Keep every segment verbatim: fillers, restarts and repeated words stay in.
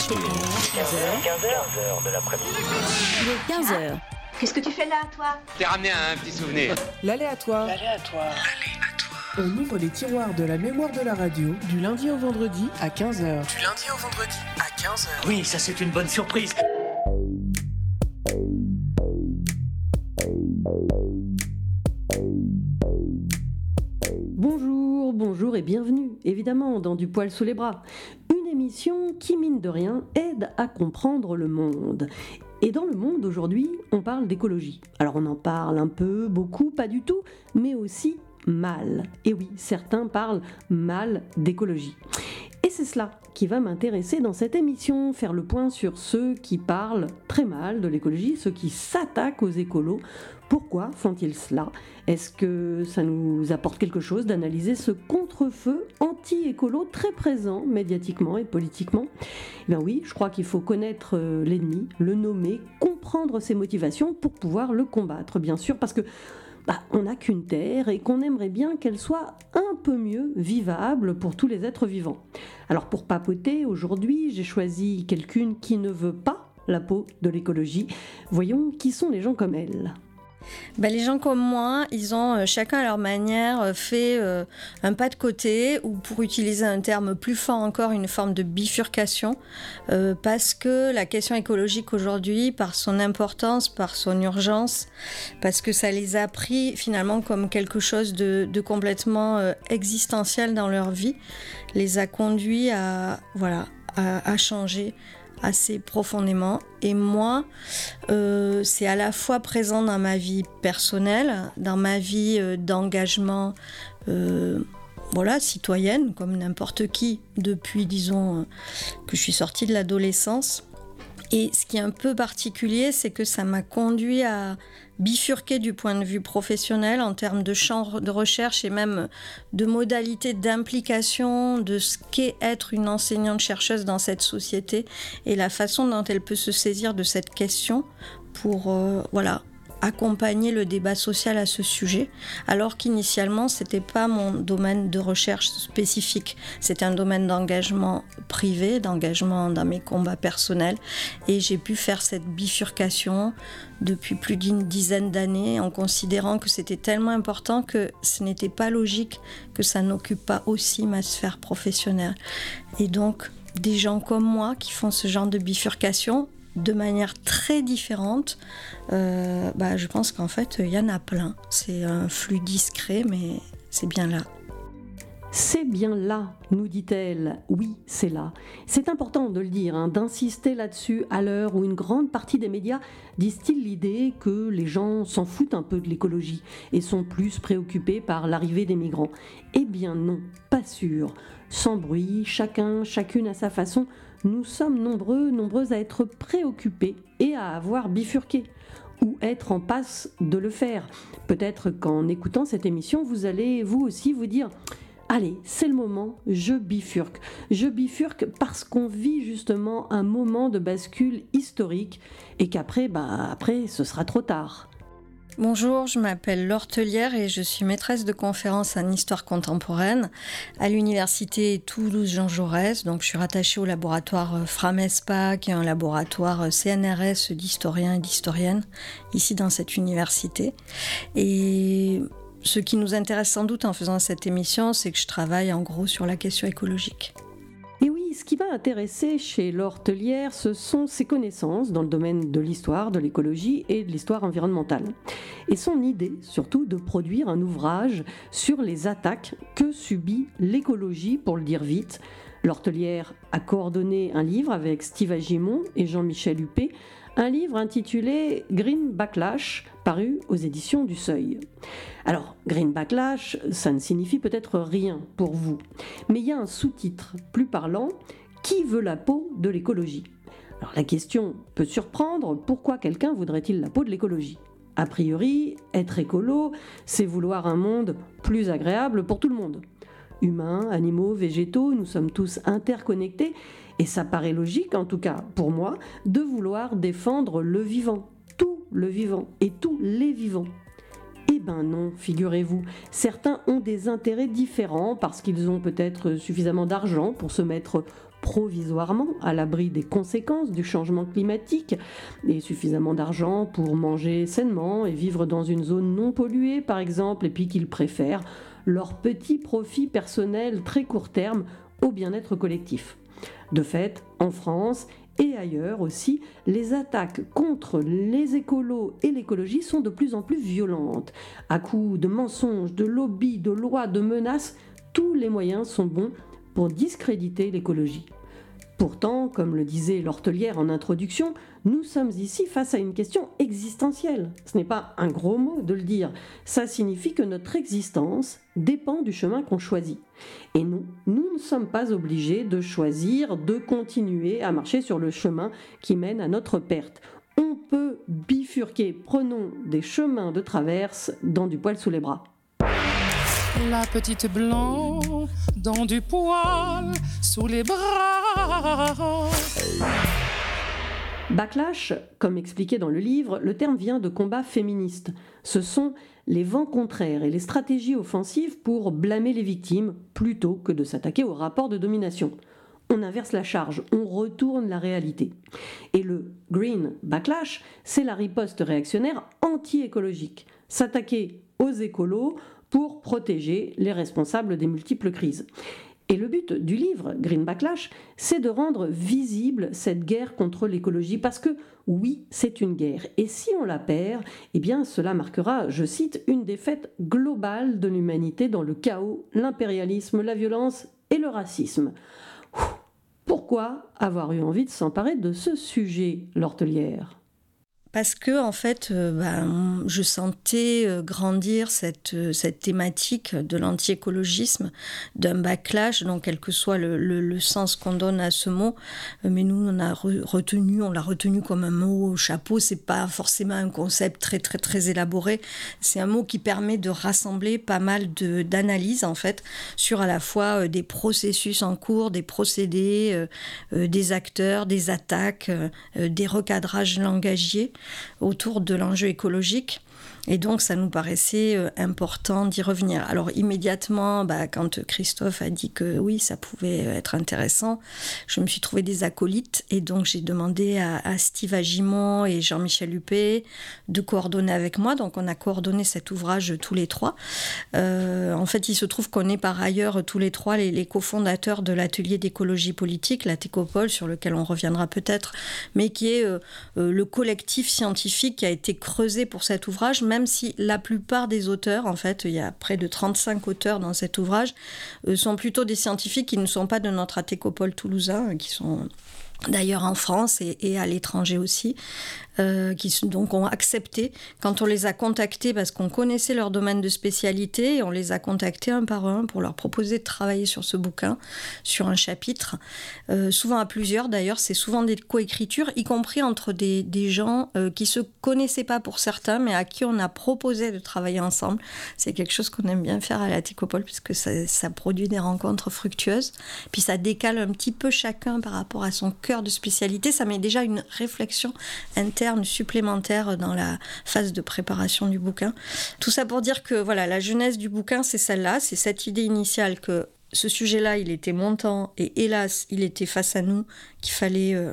quinze heures. quinze heures de l'après-midi. Il est quinze heures. Qu'est-ce que tu fais là, toi? T'es ramené à un petit souvenir. L'aléatoire. L'aléatoire. On ouvre les tiroirs de la mémoire de la radio du lundi au vendredi à quinze heures. Du lundi au vendredi à quinze heures. Oui, ça c'est une bonne surprise. Bonjour, bonjour et bienvenue, évidemment, dans Du poil sous les bras. Une émission qui, mine de rien, aide à comprendre le monde. Et dans le monde aujourd'hui, on parle d'écologie. Alors on en parle un peu, beaucoup, pas du tout, mais aussi mal. Et oui, certains parlent mal d'écologie. Et c'est cela qui va m'intéresser dans cette émission, faire le point sur ceux qui parlent très mal de l'écologie, ceux qui s'attaquent aux écolos. Pourquoi font-ils cela? Est-ce que ça nous apporte quelque chose d'analyser ce contre-feu anti-écolo très présent médiatiquement et politiquement? Eh bien oui, je crois qu'il faut connaître l'ennemi, le nommer, comprendre ses motivations pour pouvoir le combattre, bien sûr, parce que Bah, on n'a qu'une terre et qu'on aimerait bien qu'elle soit un peu mieux vivable pour tous les êtres vivants. Alors pour papoter, aujourd'hui, j'ai choisi quelqu'une qui ne veut pas la peau de l'écologie. Voyons qui sont les gens comme elle. Ben, les gens comme moi, ils ont euh, chacun à leur manière euh, fait euh, un pas de côté, ou pour utiliser un terme plus fort encore, une forme de bifurcation, euh, parce que la question écologique aujourd'hui, par son importance, par son urgence, parce que ça les a pris finalement comme quelque chose de, de complètement euh, existentiel dans leur vie, les a conduits à, voilà, à, à changer assez profondément. Et moi, euh, c'est à la fois présent dans ma vie personnelle, dans ma vie euh, d'engagement euh, voilà, citoyenne, comme n'importe qui, depuis, disons, euh, que je suis sortie de l'adolescence. Et ce qui est un peu particulier, c'est que ça m'a conduit à bifurquer du point de vue professionnel en termes de champ de recherche et même de modalités d'implication de ce qu'est être une enseignante-chercheuse dans cette société et la façon dont elle peut se saisir de cette question pour euh, voilà, accompagner le débat social à ce sujet, alors qu'initialement, ce n'était pas mon domaine de recherche spécifique. C'était un domaine d'engagement privé, d'engagement dans mes combats personnels. Et j'ai pu faire cette bifurcation depuis plus d'une dizaine d'années en considérant que c'était tellement important que ce n'était pas logique que ça n'occupe pas aussi ma sphère professionnelle. Et donc, des gens comme moi qui font ce genre de bifurcation, de manière très différente, euh, bah, je pense qu'en fait, il y en a plein. C'est un flux discret, mais c'est bien là. C'est bien là, nous dit-elle. Oui, c'est là. C'est important de le dire, hein, d'insister là-dessus à l'heure où une grande partie des médias distillent l'idée que les gens s'en foutent un peu de l'écologie et sont plus préoccupés par l'arrivée des migrants. Eh bien non, pas sûr. Sans bruit, chacun, chacune à sa façon, nous sommes nombreux, nombreuses à être préoccupés et à avoir bifurqué, ou être en passe de le faire. Peut-être qu'en écoutant cette émission, vous allez vous aussi vous dire « Allez, c'est le moment, je bifurque ». Je bifurque parce qu'on vit justement un moment de bascule historique et qu'après, bah, après, ce sera trop tard. Bonjour, je m'appelle Laure Tellière et je suis maîtresse de conférences en histoire contemporaine à l'université Toulouse-Jean Jaurès. Donc, je suis rattachée au laboratoire Framespa, qui est un laboratoire C N R S d'historiens et d'historiennes, ici dans cette université. Et ce qui nous intéresse sans doute en faisant cette émission, c'est que je travaille en gros sur la question écologique. Et oui, ce qui m'a intéressé chez Laure Tellière, ce sont ses connaissances dans le domaine de l'histoire, de l'écologie et de l'histoire environnementale. Et son idée, surtout, de produire un ouvrage sur les attaques que subit l'écologie, pour le dire vite. Laure Tellière a coordonné un livre avec Steve Agimon et Jean-Michel Huppé, un livre intitulé Green Backlash, paru aux éditions du Seuil. Alors, Green Backlash, ça ne signifie peut-être rien pour vous, mais il y a un sous-titre plus parlant, Qui veut la peau de l'écologie? Alors la question peut surprendre, pourquoi quelqu'un voudrait-il la peau de l'écologie? A priori, être écolo, c'est vouloir un monde plus agréable pour tout le monde. Humains, animaux, végétaux, nous sommes tous interconnectés et ça paraît logique, en tout cas pour moi, de vouloir défendre le vivant, tout le vivant et tous les vivants. Eh ben non, figurez-vous. Certains ont des intérêts différents parce qu'ils ont peut-être suffisamment d'argent pour se mettre provisoirement à l'abri des conséquences du changement climatique et suffisamment d'argent pour manger sainement et vivre dans une zone non polluée par exemple, et puis qu'ils préfèrent leur petit profit personnel très court terme au bien-être collectif. De fait, en France et ailleurs aussi, les attaques contre les écolos et l'écologie sont de plus en plus violentes. À coups de mensonges, de lobbies, de lois, de menaces, tous les moyens sont bons pour discréditer l'écologie. Pourtant, comme le disait l'Hortelière en introduction, nous sommes ici face à une question existentielle. Ce n'est pas un gros mot de le dire, ça signifie que notre existence dépend du chemin qu'on choisit. Et nous, nous ne sommes pas obligés de choisir de continuer à marcher sur le chemin qui mène à notre perte. On peut bifurquer, prenons des chemins de traverse dans du poil sous les bras. La petite blanc dans du poil sous les bras. Backlash, comme expliqué dans le livre, le terme vient de combats féministes. Ce sont les vents contraires et les stratégies offensives pour blâmer les victimes plutôt que de s'attaquer au rapport de domination. On inverse la charge, on retourne la réalité. Et le Green Backlash, c'est la riposte réactionnaire anti-écologique. S'attaquer aux écolos pour protéger les responsables des multiples crises. Et le but du livre, Green Backlash, c'est de rendre visible cette guerre contre l'écologie, parce que oui, c'est une guerre. Et si on la perd, eh bien cela marquera, je cite, une défaite globale de l'humanité dans le chaos, l'impérialisme, la violence et le racisme. Pourquoi avoir eu envie de s'emparer de ce sujet, l'Hortelière ? Parce que, en fait, euh, ben, je sentais euh, grandir cette, euh, cette thématique de l'anti-écologisme, d'un backlash, donc quel que soit le, le, le sens qu'on donne à ce mot. Euh, mais nous, on a re- retenu, on l'a retenu comme un mot au chapeau. C'est pas forcément un concept très, très, très élaboré. C'est un mot qui permet de rassembler pas mal de, d'analyses, en fait, sur à la fois euh, des processus en cours, des procédés, euh, euh, des acteurs, des attaques, euh, euh, des recadrages langagiers autour de l'enjeu écologique. Et donc, ça nous paraissait euh, important d'y revenir. Alors, immédiatement, bah, quand Christophe a dit que oui, ça pouvait être intéressant, je me suis trouvé des acolytes. Et donc, j'ai demandé à, à Steve Agimon et Jean-Michel Huppé de coordonner avec moi. Donc, on a coordonné cet ouvrage tous les trois. Euh, en fait, il se trouve qu'on est par ailleurs tous les trois les, les cofondateurs de l'atelier d'écologie politique, la Técopole, sur lequel on reviendra peut-être, mais qui est euh, euh, le collectif scientifique qui a été creusé pour cet ouvrage, même si la plupart des auteurs, en fait, il y a près de trente-cinq auteurs dans cet ouvrage, euh, sont plutôt des scientifiques qui ne sont pas de notre Atécopole toulousain, qui sont d'ailleurs en France et, et à l'étranger aussi, euh, qui donc ont accepté, quand on les a contactés, parce qu'on connaissait leur domaine de spécialité, et on les a contactés un par un pour leur proposer de travailler sur ce bouquin, sur un chapitre, euh, souvent à plusieurs d'ailleurs, c'est souvent des coécritures, y compris entre des, des gens euh, qui se connaissaient pas pour certains, mais à qui on a proposé de travailler ensemble. C'est quelque chose qu'on aime bien faire à la Técopole, puisque ça, ça produit des rencontres fructueuses, puis ça décale un petit peu chacun par rapport à son cœur de spécialité, ça met déjà une réflexion interne supplémentaire dans la phase de préparation du bouquin. Tout ça pour dire que voilà, la genèse du bouquin, c'est celle-là, c'est cette idée initiale que ce sujet-là, il était montant et hélas, il était face à nous, qu'il fallait euh,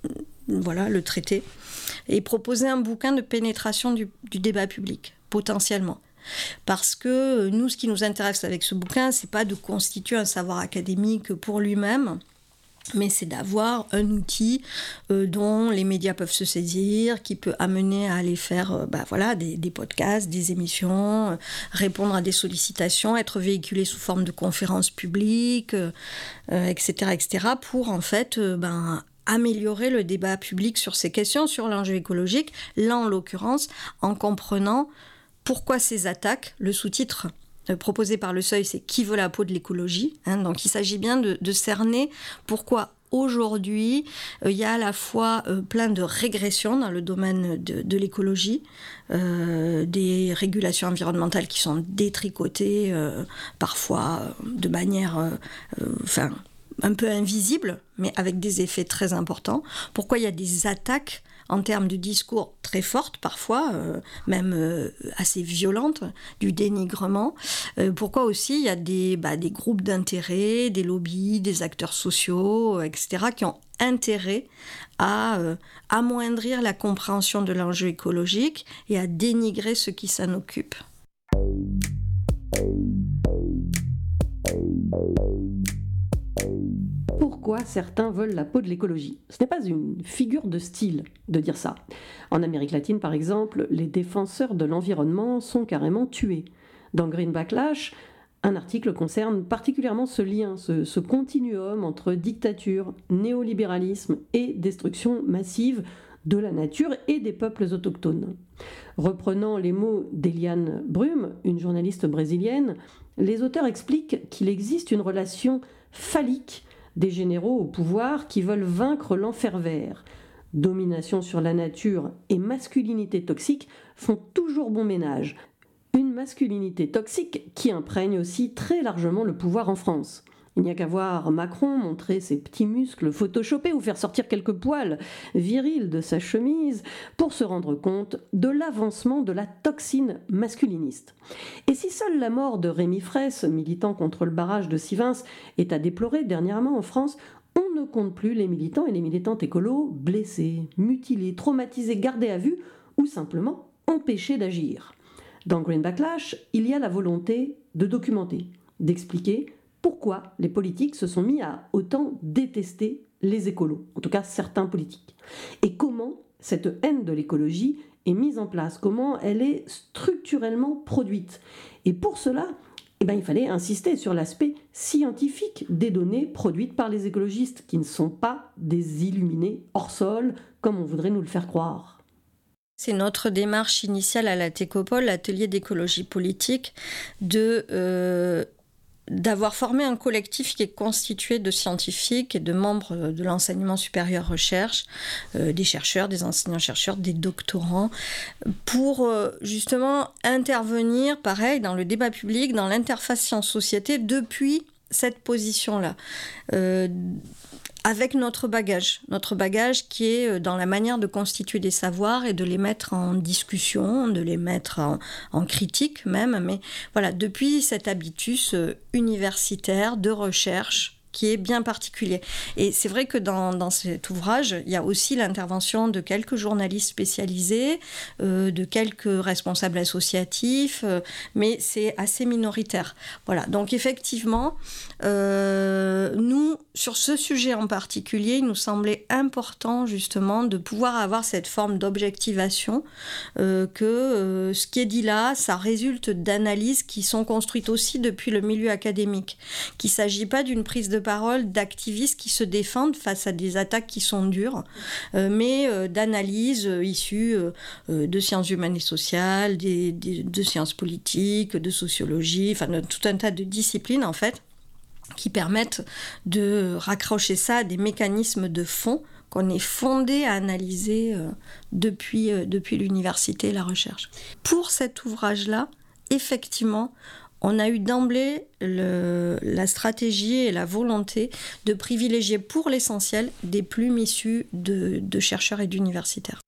voilà, le traiter et proposer un bouquin de pénétration du, du débat public, potentiellement. Parce que nous, ce qui nous intéresse avec ce bouquin, c'est pas de constituer un savoir académique pour lui-même, mais c'est d'avoir un outil euh, dont les médias peuvent se saisir, qui peut amener à aller faire euh, bah, voilà, des, des podcasts, des émissions, euh, répondre à des sollicitations, être véhiculé sous forme de conférences publiques, euh, euh, et cetera, et cetera, pour en fait euh, ben, améliorer le débat public sur ces questions, sur l'enjeu écologique, là en l'occurrence, en comprenant pourquoi ces attaques, le sous-titre proposé par le Seuil, c'est « Qui veut la peau de l'écologie ?» hein, donc il s'agit bien de, de cerner pourquoi aujourd'hui il euh, y a à la fois euh, plein de régressions dans le domaine de, de l'écologie, euh, des régulations environnementales qui sont détricotées euh, parfois euh, de manière euh, euh, enfin, un peu invisible, mais avec des effets très importants. Pourquoi il y a des attaques en termes de discours très fortes parfois, euh, même euh, assez violentes, du dénigrement. Euh, pourquoi aussi il y a des, bah, des groupes d'intérêt, des lobbies, des acteurs sociaux, et cetera, qui ont intérêt à euh, amoindrir la compréhension de l'enjeu écologique et à dénigrer ceux qui s'en occupent. Pourquoi certains veulent la peau de l'écologie ? Ce n'est pas une figure de style de dire ça. En Amérique latine, par exemple, les défenseurs de l'environnement sont carrément tués. Dans Green Backlash, un article concerne particulièrement ce lien, ce, ce continuum entre dictature, néolibéralisme et destruction massive de la nature et des peuples autochtones. Reprenant les mots d'Eliane Brum, une journaliste brésilienne, les auteurs expliquent qu'il existe une relation phallique des généraux au pouvoir qui veulent vaincre l'enfer vert. Domination sur la nature et masculinité toxique font toujours bon ménage. Une masculinité toxique qui imprègne aussi très largement le pouvoir en France. Il n'y a qu'à voir Macron montrer ses petits muscles photoshopés ou faire sortir quelques poils virils de sa chemise pour se rendre compte de l'avancement de la toxine masculiniste. Et si seule la mort de Rémi Fraisse, militant contre le barrage de Sivens, est à déplorer dernièrement en France, on ne compte plus les militants et les militantes écolos blessés, mutilés, traumatisés, gardés à vue ou simplement empêchés d'agir. Dans Green Backlash, il y a la volonté de documenter, d'expliquer pourquoi les politiques se sont mis à autant détester les écolos, en tout cas certains politiques. Et comment cette haine de l'écologie est mise en place, comment elle est structurellement produite. Et pour cela, eh ben, il fallait insister sur l'aspect scientifique des données produites par les écologistes, qui ne sont pas des illuminés hors sol, comme on voudrait nous le faire croire. C'est notre démarche initiale à la Técopole, l'atelier d'écologie politique, de... Euh d'avoir formé un collectif qui est constitué de scientifiques et de membres de l'enseignement supérieur recherche, euh, des chercheurs, des enseignants-chercheurs, des doctorants, pour euh, justement intervenir, pareil, dans le débat public, dans l'interface science-société, depuis cette position-là. Euh, avec notre bagage, notre bagage qui est dans la manière de constituer des savoirs et de les mettre en discussion, de les mettre en, en critique même, mais voilà, depuis cet habitus universitaire de recherche qui est bien particulier. Et c'est vrai que dans, dans cet ouvrage, il y a aussi l'intervention de quelques journalistes spécialisés, euh, de quelques responsables associatifs, euh, mais c'est assez minoritaire. Voilà, donc effectivement, euh, nous, sur ce sujet en particulier, il nous semblait important justement de pouvoir avoir cette forme d'objectivation, euh, que euh, ce qui est dit là, ça résulte d'analyses qui sont construites aussi depuis le milieu académique, qu'il ne s'agit pas d'une prise de parole d'activistes qui se défendent face à des attaques qui sont dures, euh, mais euh, d'analyses euh, issues euh, de sciences humaines et sociales, des, des, de sciences politiques, de sociologie, enfin de tout un tas de disciplines en fait, qui permettent de raccrocher ça à des mécanismes de fond qu'on est fondé à analyser euh, depuis, euh, depuis l'université et la recherche. Pour cet ouvrage-là, effectivement, on a eu d'emblée le, la stratégie et la volonté de privilégier pour l'essentiel des plumes issues de, de chercheurs et d'universitaires.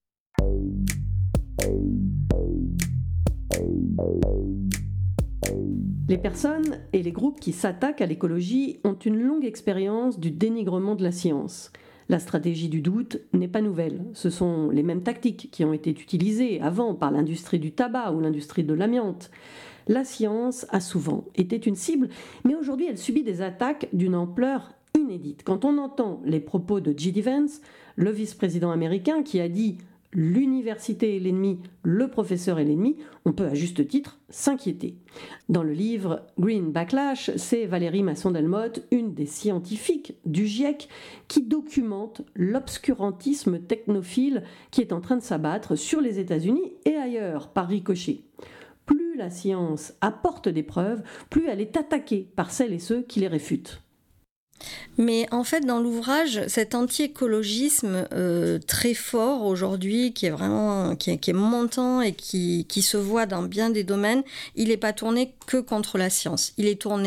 Les personnes et les groupes qui s'attaquent à l'écologie ont une longue expérience du dénigrement de la science. La stratégie du doute n'est pas nouvelle. Ce sont les mêmes tactiques qui ont été utilisées avant par l'industrie du tabac ou l'industrie de l'amiante. La science a souvent été une cible, mais aujourd'hui elle subit des attaques d'une ampleur inédite. Quand on entend les propos de J D Vance, le vice-président américain qui a dit « l'université est l'ennemi, le professeur est l'ennemi », on peut à juste titre s'inquiéter. Dans le livre Green Backlash, c'est Valérie Masson-Delmotte, une des scientifiques du GIEC, qui documente l'obscurantisme technophile qui est en train de s'abattre sur les États-Unis et ailleurs par ricochet. Plus la science apporte des preuves, plus elle est attaquée par celles et ceux qui les réfutent. Mais en fait, dans l'ouvrage, cet anti-écologisme euh, très fort aujourd'hui, qui est vraiment qui est, qui est montant et qui, qui se voit dans bien des domaines, il n'est pas tourné que contre la science. Il est tourné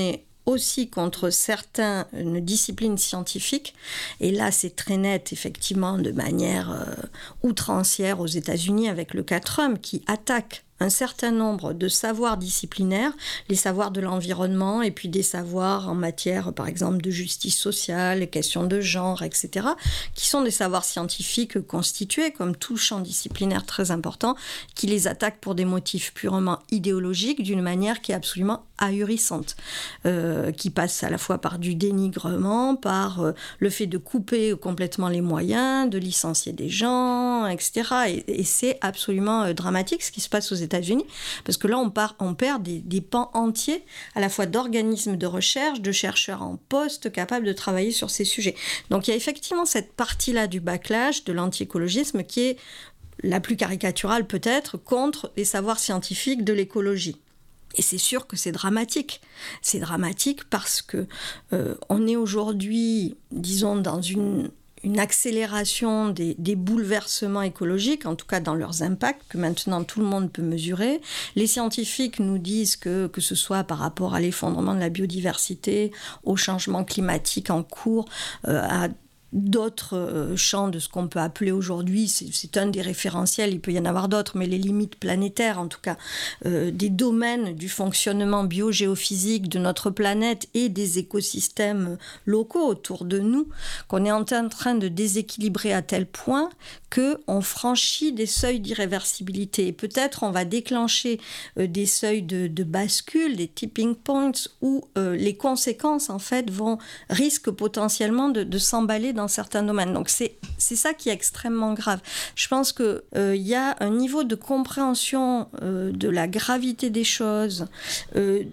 aussi contre certaines disciplines scientifiques. Et là, c'est très net, effectivement, de manière euh, outrancière aux États-Unis avec le cas Trump qui attaque un certain nombre de savoirs disciplinaires, les savoirs de l'environnement et puis des savoirs en matière, par exemple, de justice sociale, les questions de genre, et cetera, qui sont des savoirs scientifiques constitués, comme tout champ disciplinaire très important, qui les attaquent pour des motifs purement idéologiques d'une manière qui est absolument ahurissante, euh, qui passe à la fois par du dénigrement, par euh, le fait de couper complètement les moyens, de licencier des gens, et cetera. Et, et c'est absolument euh, dramatique ce qui se passe aux États-Unis, parce que là, on, part, on perd des, des pans entiers, à la fois d'organismes de recherche, de chercheurs en poste capables de travailler sur ces sujets. Donc il y a effectivement cette partie-là du backlash, de l'anti-écologisme, qui est la plus caricaturale peut-être, contre les savoirs scientifiques de l'écologie. Et c'est sûr que c'est dramatique. C'est dramatique parce que euh, on est aujourd'hui, disons, dans une, une accélération des, des bouleversements écologiques, en tout cas dans leurs impacts, que maintenant tout le monde peut mesurer. Les scientifiques nous disent que, que ce soit par rapport à l'effondrement de la biodiversité, au changement climatique en cours, euh, à d'autres euh, champs de ce qu'on peut appeler aujourd'hui, c'est, c'est un des référentiels, il peut y en avoir d'autres, mais les limites planétaires, en tout cas, euh, des domaines du fonctionnement biogéophysique de notre planète et des écosystèmes locaux autour de nous, qu'on est en train de déséquilibrer à tel point qu'on franchit des seuils d'irréversibilité. Et peut-être on va déclencher euh, des seuils de, de bascule, des tipping points, où euh, les conséquences, en fait, vont, risquent potentiellement de, de s'emballer dans certains domaines. Donc c'est, c'est ça qui est extrêmement grave. Je pense qu'il euh, y a un niveau de compréhension euh, de la gravité des choses, euh,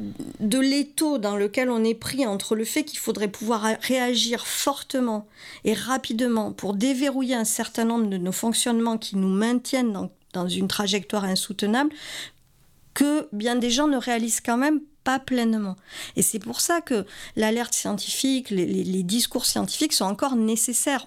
de l'étau dans lequel on est pris entre le fait qu'il faudrait pouvoir réagir fortement et rapidement pour déverrouiller un certain nombre de nos fonctionnements qui nous maintiennent dans, dans une trajectoire insoutenable, que bien des gens ne réalisent quand même pas pleinement. Et c'est pour ça que l'alerte scientifique, les, les, les discours scientifiques sont encore nécessaires.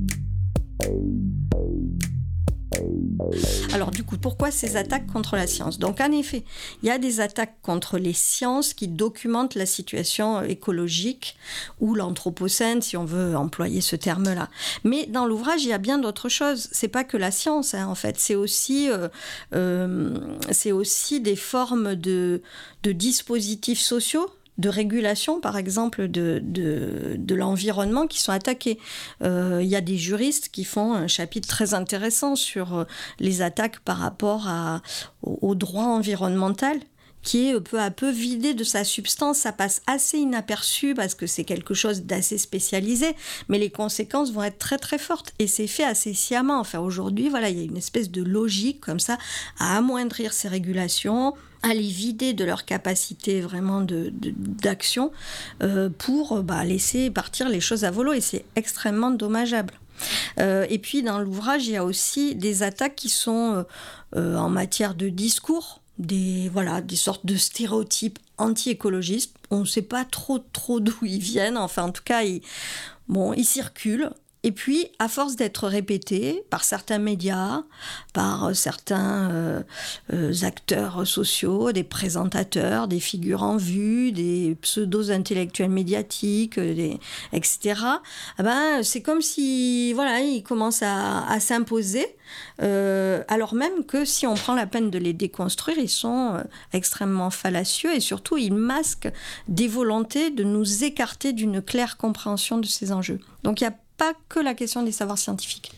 Alors du coup, pourquoi ces attaques contre la science ? Donc en effet, il y a des attaques contre les sciences qui documentent la situation écologique ou l'anthropocène, si on veut employer ce terme-là. Mais dans l'ouvrage, il y a bien d'autres choses. C'est pas que la science, hein, en fait. C'est aussi, euh, euh, c'est aussi des formes de, de dispositifs sociaux, de régulation, par exemple, de, de, de l'environnement qui sont attaqués. Euh, il y a des juristes qui font un chapitre très intéressant sur les attaques par rapport à, au, au droit environnemental, qui est peu à peu vidé de sa substance. Ça passe assez inaperçu parce que c'est quelque chose d'assez spécialisé, mais les conséquences vont être très très fortes. Et c'est fait assez sciemment. Enfin, aujourd'hui, voilà, il y a une espèce de logique comme ça à amoindrir ces régulations, à les vider de leur capacité vraiment de, de, d'action euh, pour bah, laisser partir les choses à volo. Et c'est extrêmement dommageable. Euh, et puis, dans l'ouvrage, il y a aussi des attaques qui sont euh, en matière de discours, des, voilà, des sortes de stéréotypes anti-écologistes. On ne sait pas trop, trop d'où ils viennent. Enfin, en tout cas, ils, bon, ils circulent. Et puis, à force d'être répétés par certains médias, par certains euh, euh, acteurs sociaux, des présentateurs, des figures en vue, des pseudo-intellectuels médiatiques, des, et cetera, eh ben, c'est comme si, voilà, ils commencent à, à s'imposer, euh, alors même que si on prend la peine de les déconstruire, ils sont euh, extrêmement fallacieux et surtout, ils masquent des volontés de nous écarter d'une claire compréhension de ces enjeux. Donc, il y a pas que la question des savoirs scientifiques.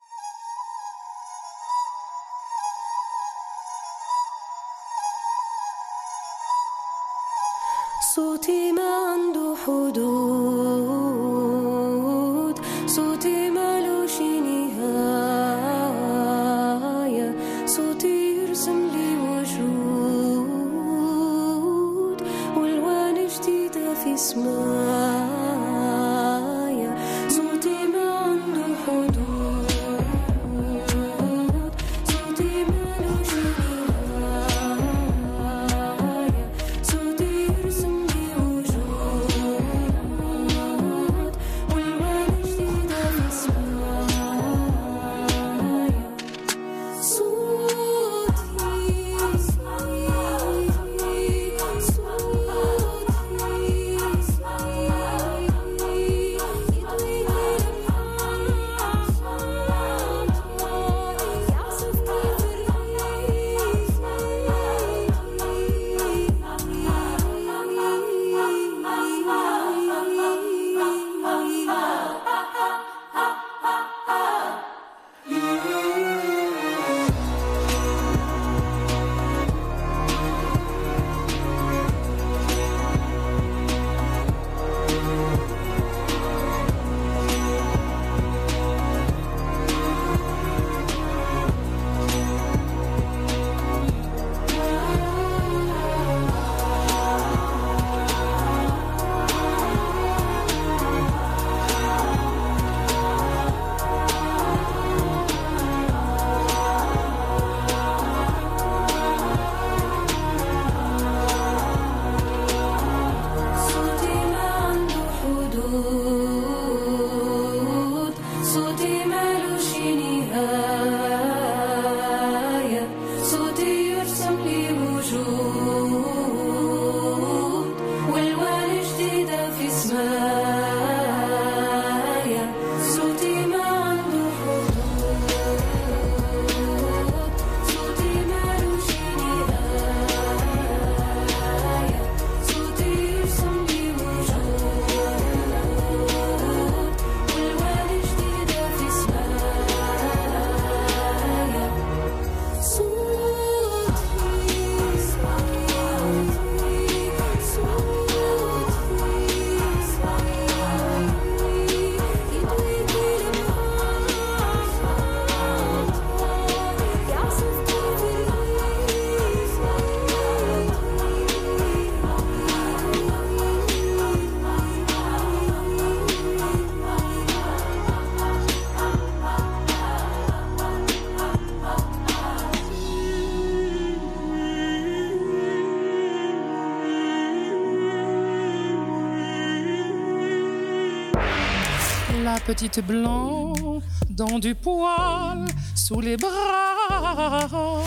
صوتي ما عنده حدود صوتي مالوش نهاية صوتي يرسم لي وجود والوان جديدة في سمايا صوتي ما عنده حدود La petite blanc dans du poil sous les bras.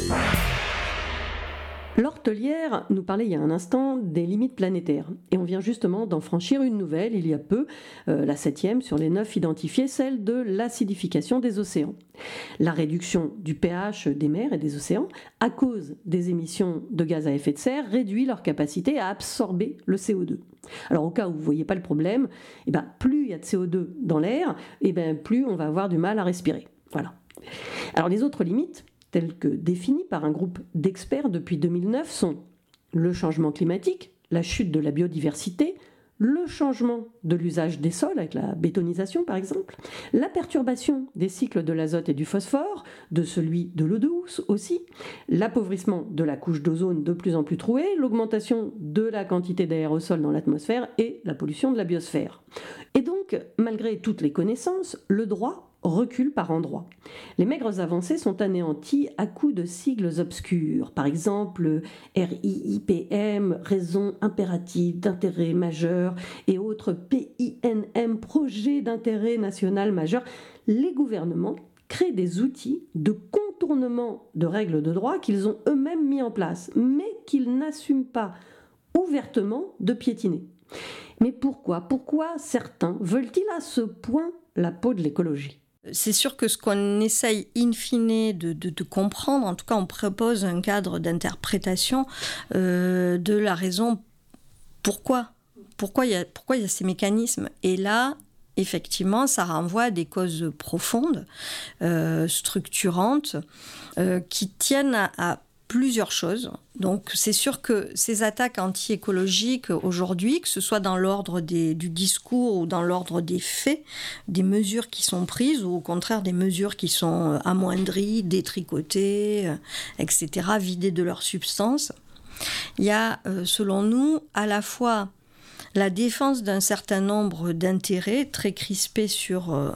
L'hortelière nous parlait il y a un instant des limites planétaires. Et on vient justement d'en franchir une nouvelle il y a peu, euh, la septième sur les neuf identifiées, celle de l'acidification des océans. La réduction du pH des mers et des océans, à cause des émissions de gaz à effet de serre, réduit leur capacité à absorber le C O deux. Alors au cas où vous ne voyez pas le problème, eh ben, plus il y a de C O deux dans l'air, eh ben, plus on va avoir du mal à respirer. Voilà. Alors les autres limites, telles que définies par un groupe d'experts depuis deux mille neuf, sont le changement climatique, la chute de la biodiversité, le changement de l'usage des sols avec la bétonisation par exemple, la perturbation des cycles de l'azote et du phosphore, de celui de l'eau douce aussi, l'appauvrissement de la couche d'ozone de plus en plus trouée, l'augmentation de la quantité d'aérosols dans l'atmosphère et la pollution de la biosphère. Et donc, malgré toutes les connaissances, le droit recule par endroits. Les maigres avancées sont anéanties à coups de sigles obscurs, par exemple R I I P M, raison impérative d'intérêt majeur, et autres P I N M, projet d'intérêt national majeur. Les gouvernements créent des outils de contournement de règles de droit qu'ils ont eux-mêmes mis en place, mais qu'ils n'assument pas ouvertement de piétiner. Mais pourquoi Pourquoi certains veulent-ils à ce point la peau de l'écologie ? C'est sûr que ce qu'on essaye in fine de, de, de comprendre, en tout cas on propose un cadre d'interprétation euh, de la raison pourquoi, pourquoi il y a, pourquoi il y a ces mécanismes. Et là, effectivement, ça renvoie à des causes profondes, euh, structurantes, euh, qui tiennent à, à plusieurs choses. Donc c'est sûr que ces attaques anti-écologiques aujourd'hui, que ce soit dans l'ordre des, du discours ou dans l'ordre des faits, des mesures qui sont prises ou au contraire des mesures qui sont amoindries, détricotées, et cetera, vidées de leur substance, il y a selon nous à la fois la défense d'un certain nombre d'intérêts très crispés sur euh,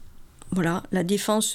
voilà, la défense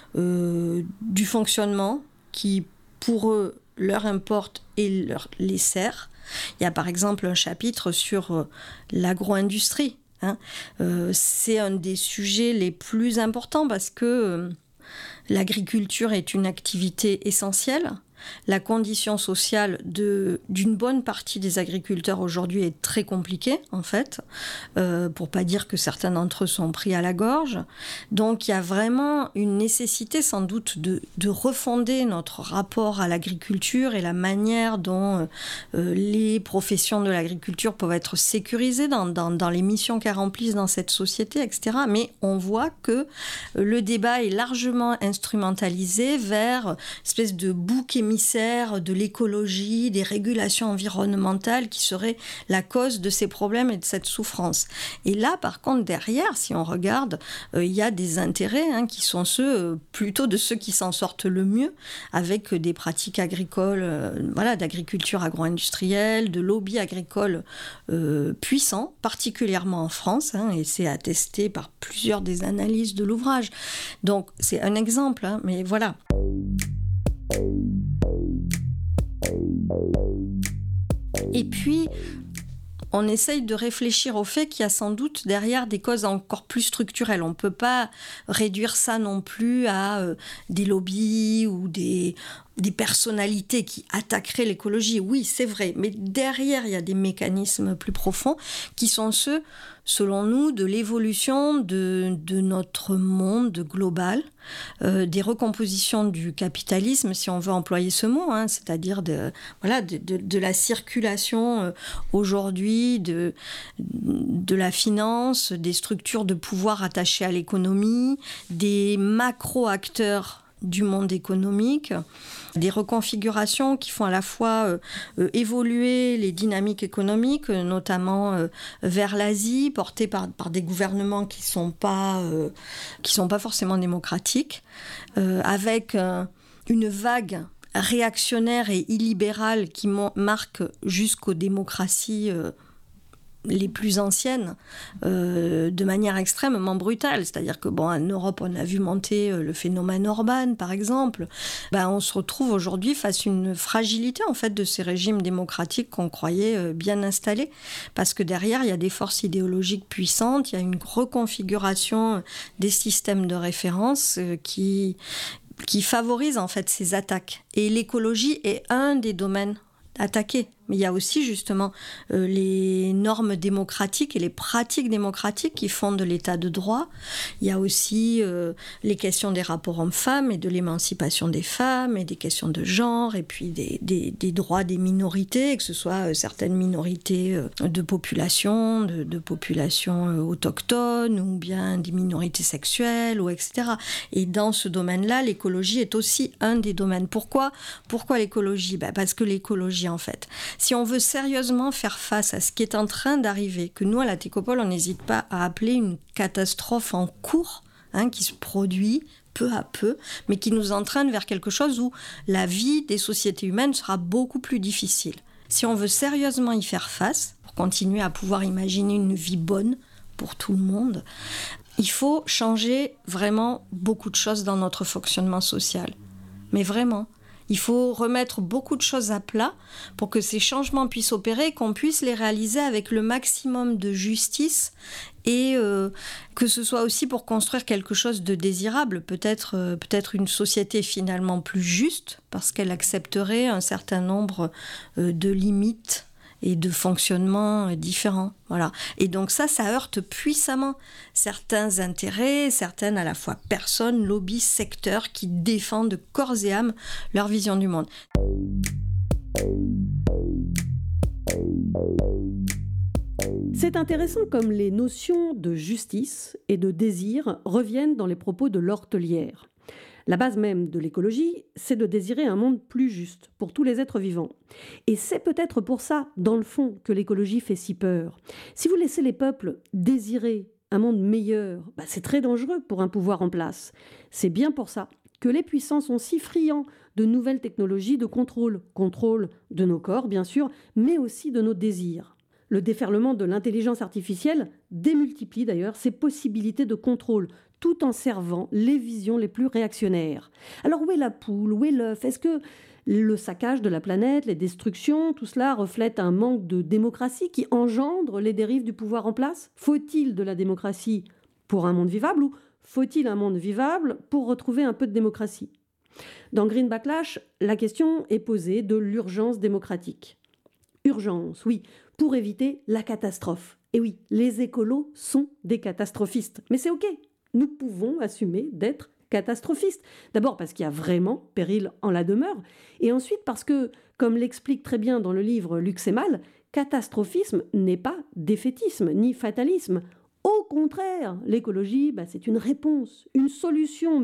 euh, du fonctionnement qui pour eux, leur importe et leur les sert. Il y a par exemple un chapitre sur euh, l'agro-industrie. Hein. Euh, c'est un des sujets les plus importants parce que euh, l'agriculture est une activité essentielle. La condition sociale de, d'une bonne partie des agriculteurs aujourd'hui est très compliquée, en fait, euh, pour pas dire que certains d'entre eux sont pris à la gorge. Donc il y a vraiment une nécessité sans doute de, de refonder notre rapport à l'agriculture et la manière dont euh, les professions de l'agriculture peuvent être sécurisées dans, dans, dans les missions qu'elles remplissent dans cette société, et cetera. Mais on voit que le débat est largement instrumentalisé vers une espèce de bouc émissaire de l'écologie, des régulations environnementales qui seraient la cause de ces problèmes et de cette souffrance. Et là, par contre, derrière, si on regarde, euh, il y a des intérêts hein, qui sont ceux euh, plutôt de ceux qui s'en sortent le mieux, avec des pratiques agricoles, euh, voilà, d'agriculture agro-industrielle, de lobby agricole euh, puissants, particulièrement en France, hein, et c'est attesté par plusieurs des analyses de l'ouvrage. Donc, c'est un exemple, hein, mais voilà. Et puis, on essaye de réfléchir au fait qu'il y a sans doute derrière des causes encore plus structurelles. On ne peut pas réduire ça non plus à euh, des lobbies ou des, des personnalités qui attaqueraient l'écologie. Oui, c'est vrai, mais derrière, il y a des mécanismes plus profonds qui sont ceux, selon nous, de l'évolution de, de notre monde global, euh, des recompositions du capitalisme, si on veut employer ce mot, hein, c'est-à-dire de, voilà, de, de, de la circulation euh, aujourd'hui, de, de la finance, des structures de pouvoir attachées à l'économie, des macro-acteurs du monde économique, des reconfigurations qui font à la fois euh, euh, évoluer les dynamiques économiques, euh, notamment euh, vers l'Asie, portées par, par des gouvernements qui ne sont pas, euh, qui sont pas forcément démocratiques, euh, avec euh, une vague réactionnaire et illibérale qui marque jusqu'aux démocraties euh, les plus anciennes euh, de manière extrêmement brutale. C'est-à-dire que, bon, en Europe, on a vu monter euh, le phénomène Orban, par exemple. Ben, on se retrouve aujourd'hui face à une fragilité, en fait, de ces régimes démocratiques qu'on croyait euh, bien installés. Parce que derrière, il y a des forces idéologiques puissantes, il y a une reconfiguration des systèmes de référence euh, qui, qui favorise, en fait, ces attaques. Et l'écologie est un des domaines attaqués. Mais il y a aussi justement euh, les normes démocratiques et les pratiques démocratiques qui fondent l'état de droit. Il y a aussi euh, les questions des rapports hommes-femmes et de l'émancipation des femmes et des questions de genre et puis des, des, des droits des minorités, que ce soit euh, certaines minorités euh, de population, de, de population euh, autochtone ou bien des minorités sexuelles, ou et cetera. Et dans ce domaine-là, l'écologie est aussi un des domaines. Pourquoi, Pourquoi l'écologie ? Ben parce que l'écologie, en fait, si on veut sérieusement faire face à ce qui est en train d'arriver, que nous, à la Técopole, on n'hésite pas à appeler une catastrophe en cours, hein, qui se produit peu à peu, mais qui nous entraîne vers quelque chose où la vie des sociétés humaines sera beaucoup plus difficile. Si on veut sérieusement y faire face, pour continuer à pouvoir imaginer une vie bonne pour tout le monde, il faut changer vraiment beaucoup de choses dans notre fonctionnement social. Mais vraiment. Il faut remettre beaucoup de choses à plat pour que ces changements puissent opérer et qu'on puisse les réaliser avec le maximum de justice et euh, que ce soit aussi pour construire quelque chose de désirable, peut-être, euh, peut-être une société finalement plus juste parce qu'elle accepterait un certain nombre euh, de limites et de fonctionnements différents. Voilà. Et donc ça, ça heurte puissamment certains intérêts, certaines à la fois personnes, lobbies, secteurs qui défendent de corps et âme leur vision du monde. C'est intéressant comme les notions de justice et de désir reviennent dans les propos de l'Hortelière. La base même de l'écologie, c'est de désirer un monde plus juste pour tous les êtres vivants. Et c'est peut-être pour ça, dans le fond, que l'écologie fait si peur. Si vous laissez les peuples désirer un monde meilleur, bah c'est très dangereux pour un pouvoir en place. C'est bien pour ça que les puissants sont si friands de nouvelles technologies de contrôle. Contrôle de nos corps, bien sûr, mais aussi de nos désirs. Le déferlement de l'intelligence artificielle démultiplie d'ailleurs ses possibilités de contrôle, tout en servant les visions les plus réactionnaires. Alors où est la poule ? Où est l'œuf ? Est-ce que le saccage de la planète, les destructions, tout cela reflète un manque de démocratie qui engendre les dérives du pouvoir en place ? Faut-il de la démocratie pour un monde vivable ou faut-il un monde vivable pour retrouver un peu de démocratie ? Dans Green Backlash, la question est posée de l'urgence démocratique. Urgence, oui, pour éviter la catastrophe. Et oui, les écolos sont des catastrophistes, mais c'est ok. Nous pouvons assumer d'être catastrophistes. D'abord parce qu'il y a vraiment péril en la demeure, et ensuite parce que, comme l'explique très bien dans le livre Luxe et Mal, catastrophisme n'est pas défaitisme ni fatalisme. Au contraire, l'écologie, bah, c'est une réponse, une solution